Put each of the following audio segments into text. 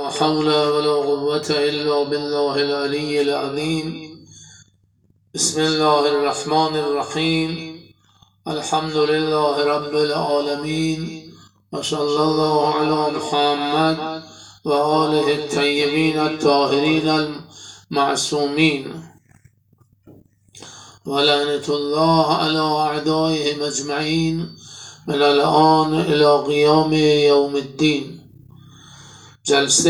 لا حول ولا قوة إلا بالله العلي العظيم. بسم الله الرحمن الرحيم. الحمد لله رب العالمين، وصلى الله على محمد وآله الطيبين الطاهرين المعصومين، ولعنة الله على أعدائهم أجمعين من الآن إلى قيام يوم الدين. جلسه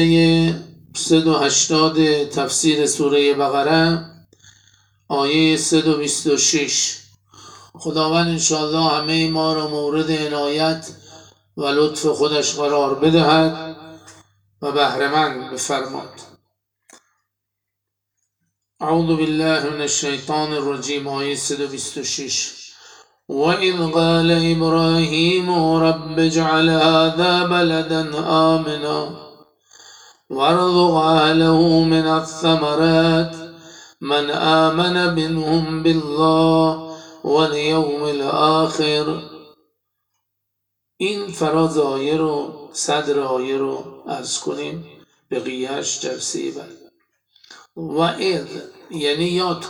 180 تفسیر سوره بقره، آیه 126. خداوند انشاءالله همه ما را مورد عنایت و لطف خودش قرار بدهد و بهره‌مند بفرماد. اعوذ بالله من الشیطان الرجیم. آیه 126. وَإِذْ قَالَ إِبْرَاهِيمُ رَبِّ اجْعَلْ هَذَا بَلَدًا آمِنًا وارزق أهله من الثمرات من آمن منهم بالله واليوم الآخر. این فراز آیه رو، صدر آیه رو عرض کنیم، بقیهش جلسه بعد. و اذ یعنی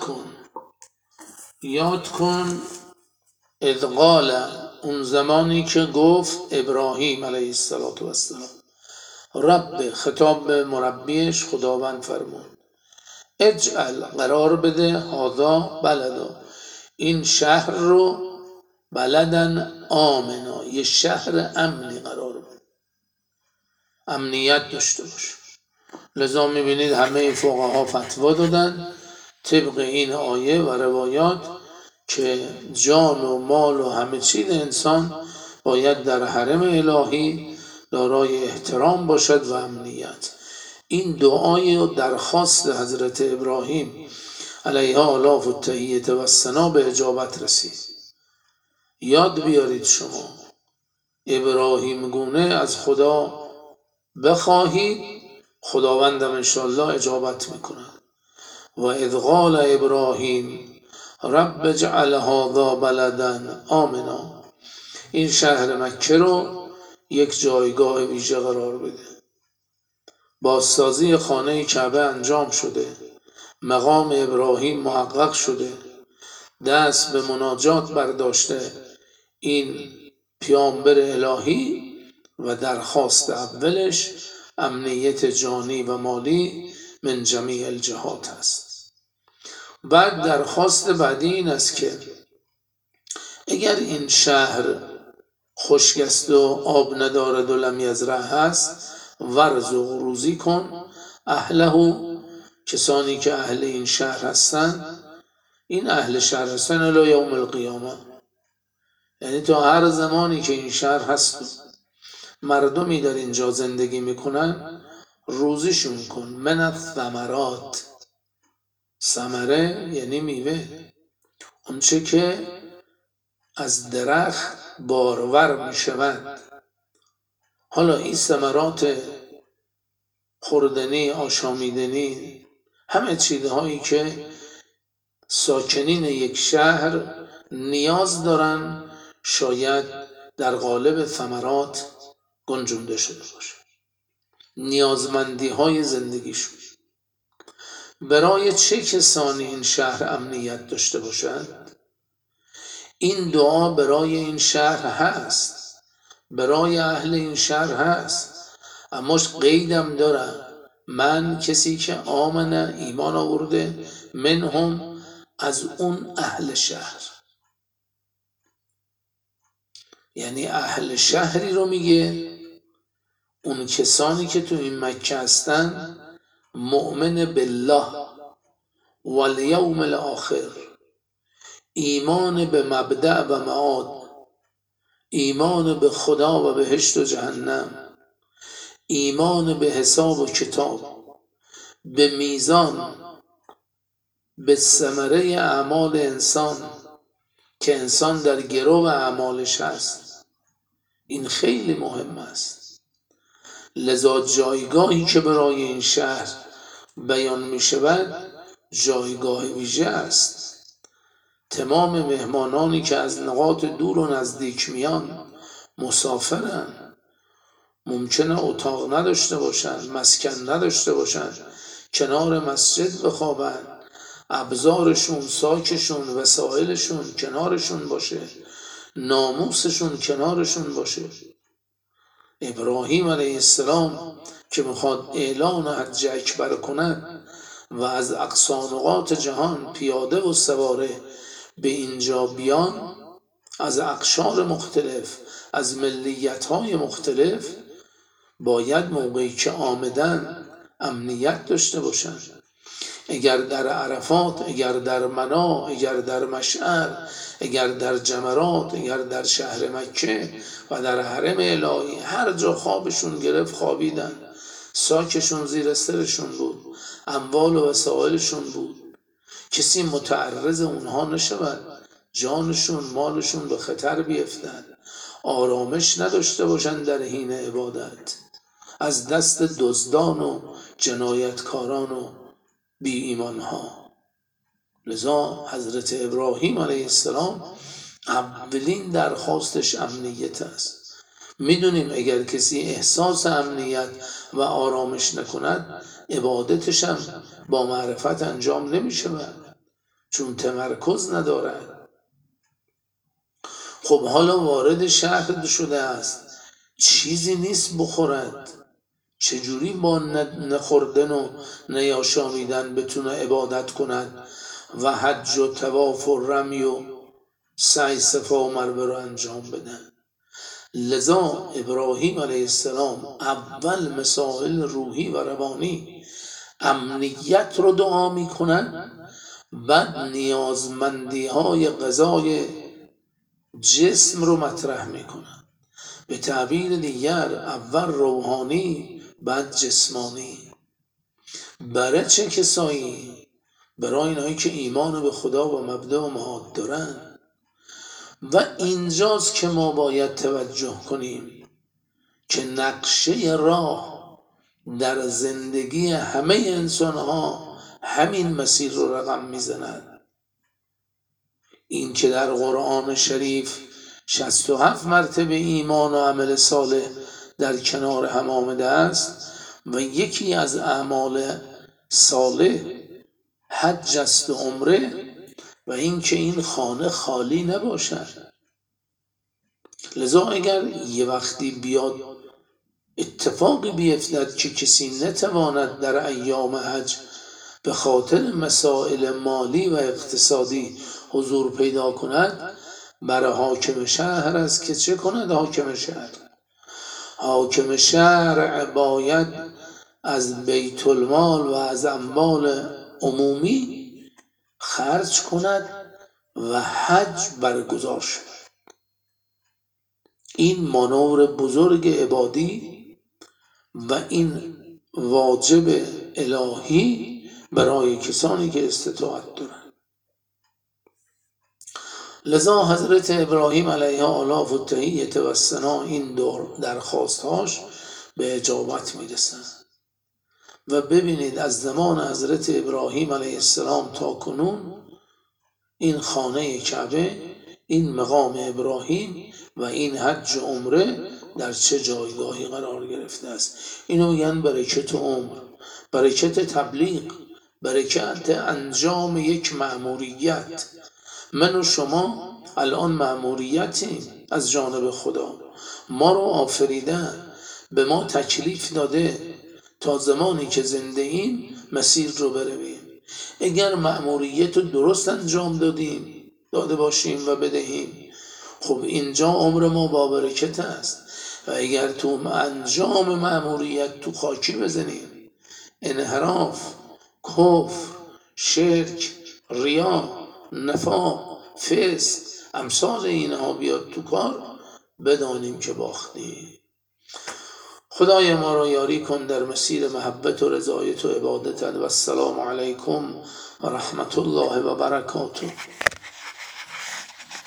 یاد کن اذ قال، اون زمانی که گفت ابراهیم علیه السلام، رب، خطاب به مربیش خداوند فرمود، اجعل، قرار بده، هذا بلدا، این شهر رو، بلدن آمنا، یه شهر امنی قرار بده، امنیت داشته باشه. لذا میبینید همه فقها فتوا دادن طبق این آیه و روایات که جان و مال و همه چیز انسان باید در حرم الهی دارای احترام باشد و امنیت. این دعای و درخواست حضرت ابراهیم علیه آلاف و تحییت و ثنا به اجابت رسید. یاد بیارید شما ابراهیم گونه از خدا بخواهید، خداوندم انشاءالله اجابت میکنه. و اذ قال ابراهیم رب اجعل هذا بلدا آمنا، این شهر مکه رو یک جایگاه ویژه قرار بده. بازسازی خانه کعبه انجام شده، مقام ابراهیم محقق شده، دست به مناجات برداشته این پیامبر الهی و درخواست اولش امنیت جانی و مالی من جمیع الجهات هست. بعد درخواست بعدی این است که اگر این شهر خشک است و آب ندارد و لم یزرع هست، ورزق، روزی کن، اهله، کسانی که اهل این شهر هستن، این اهل شهر هستن الی یوم القیامه، یعنی تا هر زمانی که این شهر هست مردمی در اینجا زندگی میکنن، روزیشون کن. من الثمرات، ثمره یعنی میوه، اونچه که از درخت بارور میشود. حالا این ثمرات خوردنی، آشامیدنی، همه چیزهایی که ساکنین یک شهر نیاز دارن، شاید در قالب ثمرات گنجونده شده باشه، نیازمندی های زندگیشون. برای چه کسانی این شهر امنیت داشته باشد؟ این دعا برای این شهر هست، برای اهل این شهر هست، اما قیدم داره، من، کسی که آمن، ایمان آورده، منهم، از اون اهل شهر، یعنی اهل شهری رو میگه، اون کسانی که تو این مکه هستن، مؤمن بالله والیوم الاخر، ایمان به مبدأ و معاد، ایمان به خدا و بهشت و جهنم، ایمان به حساب و کتاب، به میزان، به ثمره اعمال انسان که انسان در گرو اعمالش هست. این خیلی مهم است. لذا جایگاهی که برای این شهر بیان می شود جایگاه ویژه است. تمام مهمانانی که از نقاط دور و نزدیک میان مسافرن، ممکنه اتاق نداشته باشن، مسکن نداشته باشن، کنار مسجد بخوابن، ابزارشون، ساکشون، وسایلشون کنارشون باشه، ناموسشون کنارشون باشه. ابراهیم علیه السلام که میخواد اعلان حج اکبر کنه و از اقصی نقاط جهان پیاده و سواره به اینجا بیان، از اقشار مختلف، از ملیت‌های مختلف، باید موقعی که آمدن امنیت داشته باشن. اگر در عرفات، اگر در منا، اگر در مشعر، اگر در جمرات، اگر در شهر مکه و در حرم الهی هر جا خوابشون گرفت خوابیدن، ساکشون زیر سرشون بود، اموال و وسایلشون بود، کسی متعرض اونها نشود، جانشون مالشون به خطر بیفتن، آرامش نداشته باشن در حین عبادت، از دست دزدان و جنایتکاران و بی ایمان ها. لذا حضرت ابراهیم علیه السلام اولین درخواستش امنیت است. میدونیم اگر کسی احساس امنیت و آرامش نکند، عبادتش هم با معرفت انجام نمیشه، چون تمرکز ندارد. خب حالا وارد شهر شده است، چیزی نیست بخورد، چجوری با نخوردن و نیاشامیدن بتونه عبادت کند و حج و طواف و رمی و سعی صفا و مروه رو انجام بدن؟ لذا ابراهیم علیه السلام اول مسائل روحی و روانی امنیت رو دعا می کند، بعد نیازمندی های غذای جسم رو مطرح می کند. به تعبیر دیگر اول روحانی بعد جسمانی. برای چه کسایی؟ برای اینایی که ایمان به خدا و مبدأ و معاد دارن. و اینجاست که ما باید توجه کنیم که نقشه راه در زندگی همه انسان ها همین مسیر رو رقم میزند. این که در قرآن شریف 67 مرتبه ایمان و عمل صالح در کنار هم آمده است و یکی از اعمال صالح حج است و عمره و این که این خانه خالی نباشد. لذا اگر یه وقتی بیاد اتفاقی بیفتد که کسی نتواند در ایام حج به خاطر مسائل مالی و اقتصادی حضور پیدا کند، برای حاکم شهر است که چه کند؟ حاکم شهر باید از بیت المال و از اموال عمومی خرج کند و حج برگزار شد. این مانور بزرگ عبادی و این واجب الهی برای کسانی که استطاعت دارند. لذا حضرت ابراهیم علیه آلاف و تحییت و ثنا این درخواستهاش به اجابت میرسند. و ببینید از زمان حضرت ابراهیم علیه السلام تا کنون این خانه کعبه، این مقام ابراهیم و این حج و عمره در چه جایگاهی قرار گرفته است. اینو میگن برکت عمر، برکت تبلیغ، برکت انجام یک مأموریت. من و شما الان مأموریتیم از جانب خدا، ما رو آفریدن، به ما تکلیف داده تا زمانی که زنده ایم مسیر رو برویم. اگر مأموریت رو درست انجام داده باشیم و بدهیم، خب اینجا عمر ما با برکت است. و اگر تو انجام مأموریت تو خاکی بزنیم، انحراف، کفر، شرک، ریا، نفاق، فسق، امثال اینها بیاد تو کار، بدانیم که باختیم. خدای ما را یاری کن در مسیر محبت و رضایت و عبادت. و السلام علیکم و رحمت الله و برکاته.